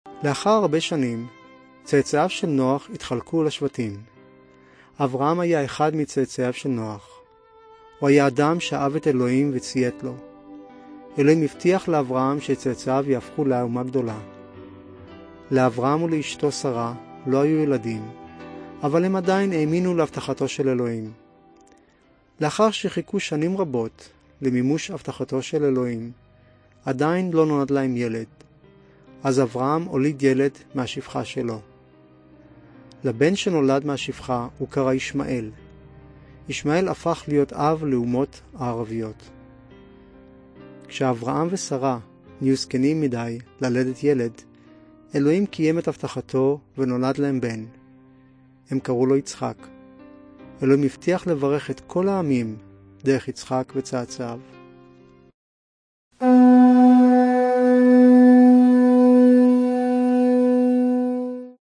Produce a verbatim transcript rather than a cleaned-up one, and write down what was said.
לאחר הרבה שנים, צאצאיו של נוח התחלקו לשבטים. אברהם היה אחד מצאצאיו של נוח. הוא היה אדם שאהב את אלוהים וציית לו. אלוהים הבטיח לאברהם שצאצאיו יהפכו לאומה גדולה. לאברהם ולאשתו שרה לא היו ילדים, אבל הם עדיין האמינו להבטחתו של אלוהים. לאחר שחיכו שנים רבות למימוש הבטחתו של אלוהים, עדיין לא נולד להם ילד. אז אברהם הוליד ילד מהשפחה שלו. לבן שנולד מהשפחה הוא קרא ישמעאל. ישמעאל הפך להיות אב לאומות הערביות. כשאברהם ושרה נהיו זקנים מדי ללדת ילד, אלוהים קיים את הבטחתו ונולד להם בן. הם קראו לו יצחק. אלוהים הבטיח לברך את כל העמים דרך יצחק וצאצאיו.